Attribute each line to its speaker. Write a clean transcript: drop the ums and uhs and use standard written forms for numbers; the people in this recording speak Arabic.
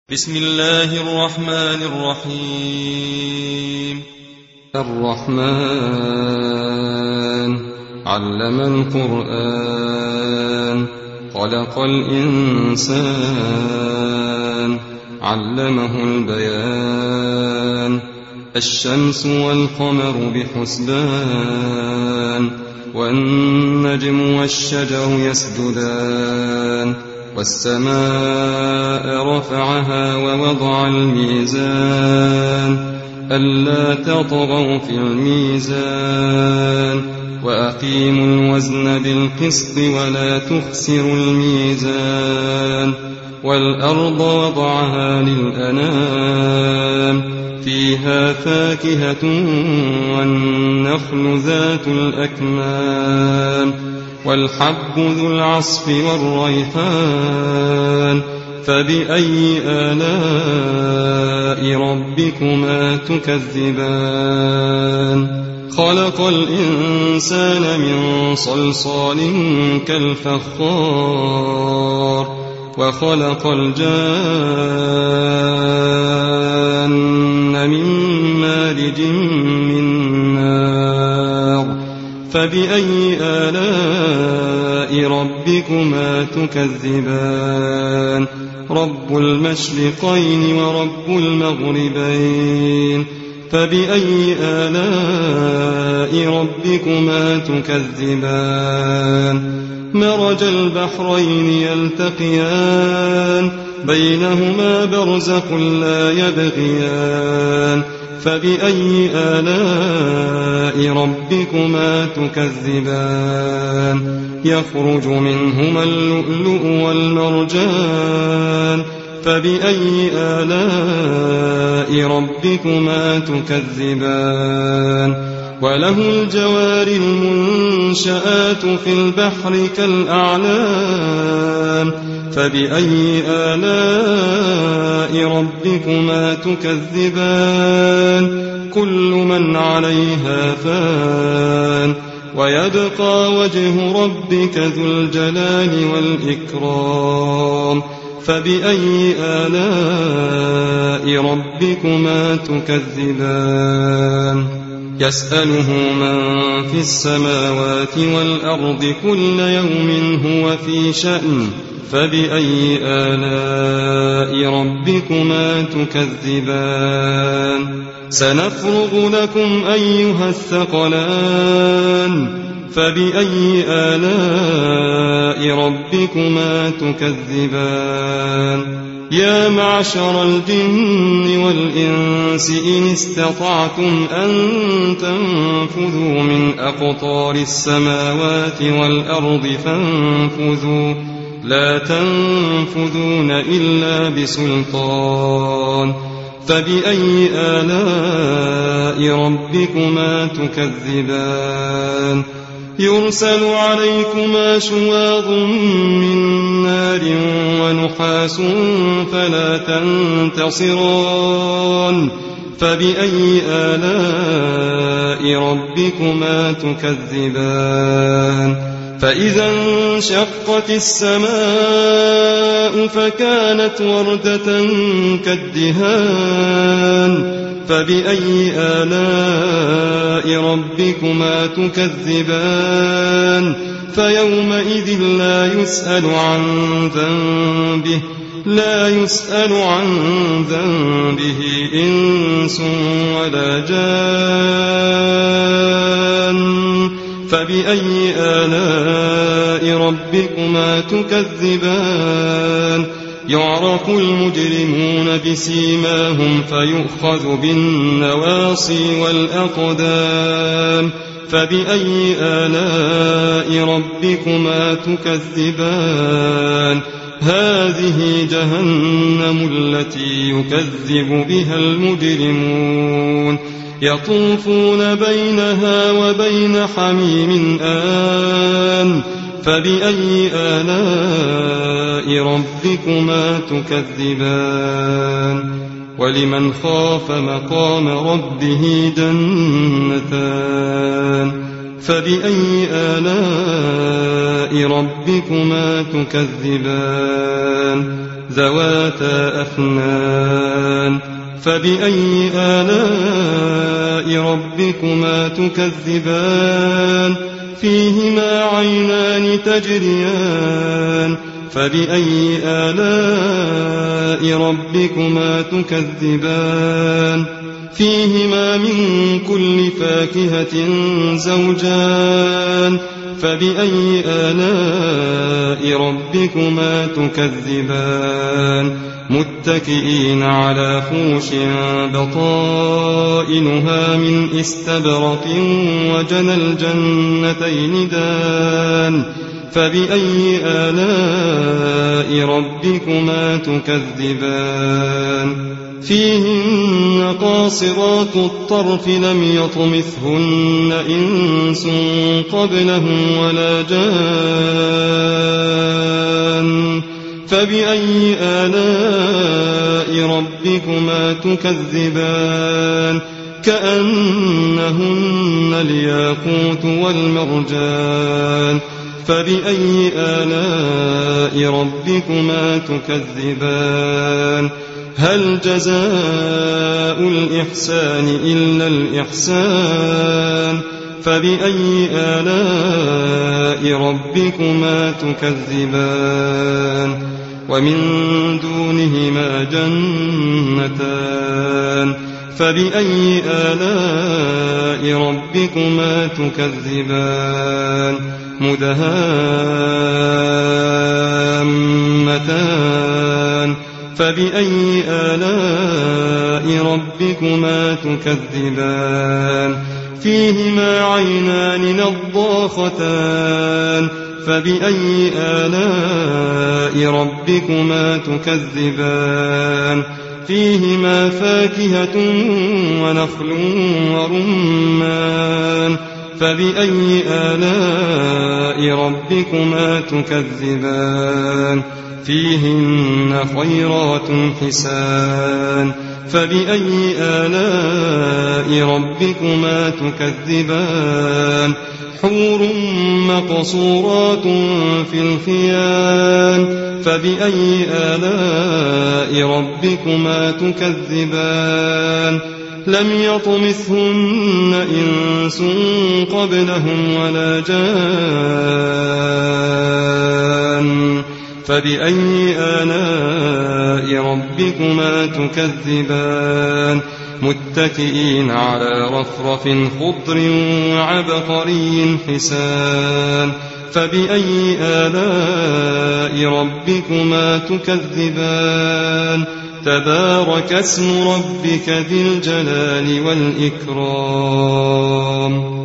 Speaker 1: بسم الله الرحمن الرحيم.
Speaker 2: الرحمن علم القرآن خلق الإنسان علمه البيان الشمس والقمر بحسبان والنجم والشجر يسجدان والسماء رفعها ووضع الميزان ألا تطغوا في الميزان وأقيموا الوزن بالقسط ولا تخسروا الميزان والأرض وضعها للأنام فيها فاكهة والنخل ذات الأكمام والحب ذو العصف والريحان فبأي آلاء ربكما تكذبان خلق الإنسان من صلصال كالفخار وخلق الجان من مارج من نار فبأي آلاء ربكما تكذبان رب المشرقين ورب المغربين فبأي آلاء ربكما تكذبان مرج البحرين يلتقيان بينهما برزخ لا يبغيان فبأي آلاء ربكما تكذبان يخرج منهما اللؤلؤ والمرجان فبأي آلاء ربكما تكذبان وله الجوار المنشآت في البحر كالأعلام فبأي آلاء ربكما تكذبان كل من عليها فان ويبقى وجه ربك ذو الجلال والإكرام فبأي آلاء ربكما تكذبان يسأله من في السماوات والأرض كل يوم هو في شأن فبأي آلاء ربكما تكذبان سنفرغ لكم أيها الثقلان فبأي آلاء ربكما تكذبان يا معشر الجن والإنس إن استطعتم أن تنفذوا من أقطار السماوات والأرض فانفذوا لا تنفذون إلا بسلطان فبأي آلاء ربكما تكذبان يرسل عليكما شواظ من نار ونحاس فلا تنتصران فبأي آلاء ربكما تكذبان فإذا انشقت السماء فكانت وردة كالدهان فبأي آلاء ربكما تكذبان فيومئذ لا يسأل عن ذنبه إنس ولا جان فبأي آلاء ربكما تكذبان يعرف المجرمون بسيماهم فيؤخذ بالنواصي والأقدام فبأي آلاء ربكما تكذبان هذه جهنم التي يكذب بها المجرمون يطوفون بينها وبين حميم آن فبأي آلاء ربكما تكذبان ولمن خاف مقام ربه جنتان فبأي آلاء ربكما تكذبان ذواتا أفنان فبأي آلاء ربكما تكذبان فيهما عينان تجريان فبأي آلاء ربكما تكذبان فيهما من كل فاكهة زوجان فبأي آلاء ربكما تكذبان متكئين على فرش بطائنها من استبرق وجنى الجنتين دان فبأي آلاء ربكما تكذبان فيهن قاصرات الطرف لم يطمثهن إنس قبلهم ولا جان فبأي آلاء ربكما تكذبان كأنهن الياقوت والمرجان فبأي آلاء ربكما تكذبان هل جزاء الإحسان إلا الإحسان فبأي آلاء ربكما تكذبان ومن دونهما جنتان فبأي آلاء ربكما تكذبان مدهامتان فبأي آلاء ربكما تكذبان فيهما عينان نضاختان فبأي آلاء ربكما تكذبان فيهما فاكهة ونخل ورمان فبأي آلاء ربكما تكذبان فيهن خيرات حسان فبأي آلاء ربكما تكذبان حور مقصورات في الخيام فبأي آلاء ربكما تكذبان لم يطمثهن إنس قبلهم ولا جان فبأي آلاء ربكما تكذبان متكئين على رفرف خضر وعبقري حسان فبأي آلاء ربكما تكذبان تبارك اسم ربك ذي الجلال والإكرام